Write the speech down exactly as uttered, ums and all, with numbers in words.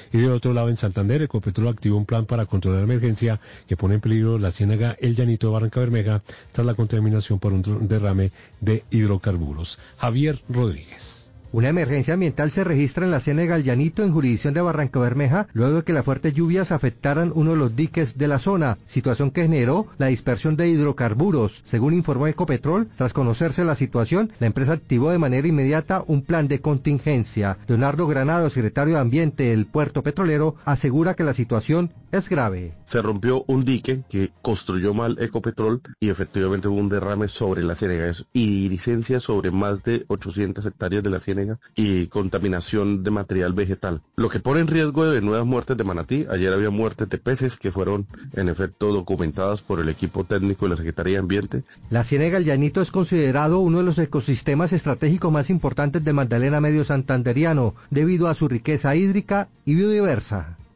Y de otro lado, en Santander, Ecopetrol activó un plan para controlar la emergencia que pone en peligro la ciénaga El Llanito de Barranca Bermeja tras la contaminación por un derrame de hidrocarburos. Javier Rodríguez. Una emergencia ambiental se registra en la ciénaga El Llanito, en jurisdicción de Barranca Bermeja, luego de que las fuertes lluvias afectaran uno de los diques de la zona, situación que generó la dispersión de hidrocarburos. Según informó Ecopetrol, tras conocerse la situación, la empresa activó de manera inmediata un plan de contingencia. Leonardo Granado, secretario de Ambiente del puerto petrolero, asegura que la situación es grave. Se rompió un dique que construyó mal Ecopetrol y efectivamente hubo un derrame sobre la ciénaga y licencia sobre más de ochocientas hectáreas de la ciénaga y contaminación de material vegetal, lo que pone en riesgo de nuevas muertes de manatí. Ayer había muertes de peces que fueron en efecto documentadas por el equipo técnico de la Secretaría de Ambiente. La ciénaga El Llanito es considerado uno de los ecosistemas estratégicos más importantes del Magdalena Medio Santanderiano, debido a su riqueza hídrica y biodiversa.